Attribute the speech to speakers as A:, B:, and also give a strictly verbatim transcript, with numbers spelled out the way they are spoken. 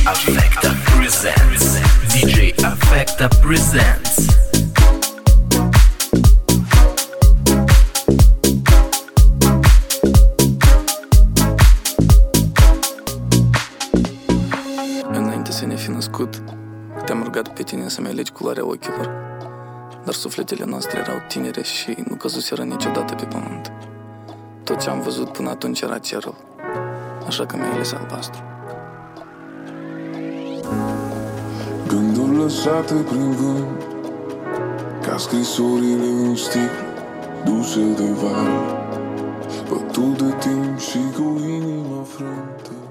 A: Affecta presents. D J Affecta presents.
B: Înainte să ne fi născut, te-am rugat pe tine să-mi alegi culoarea ochilor, dar sufletele noastre erau tinere și nu căzuseră niciodată pe pământ. Tot ce am văzut până atunci era cerul, așa că mi-ai ales albastru.
C: Gânduri lăsate prin vânt, ca scrisorile în sticlă, duse de val, bătut de timp și cu inima frântă.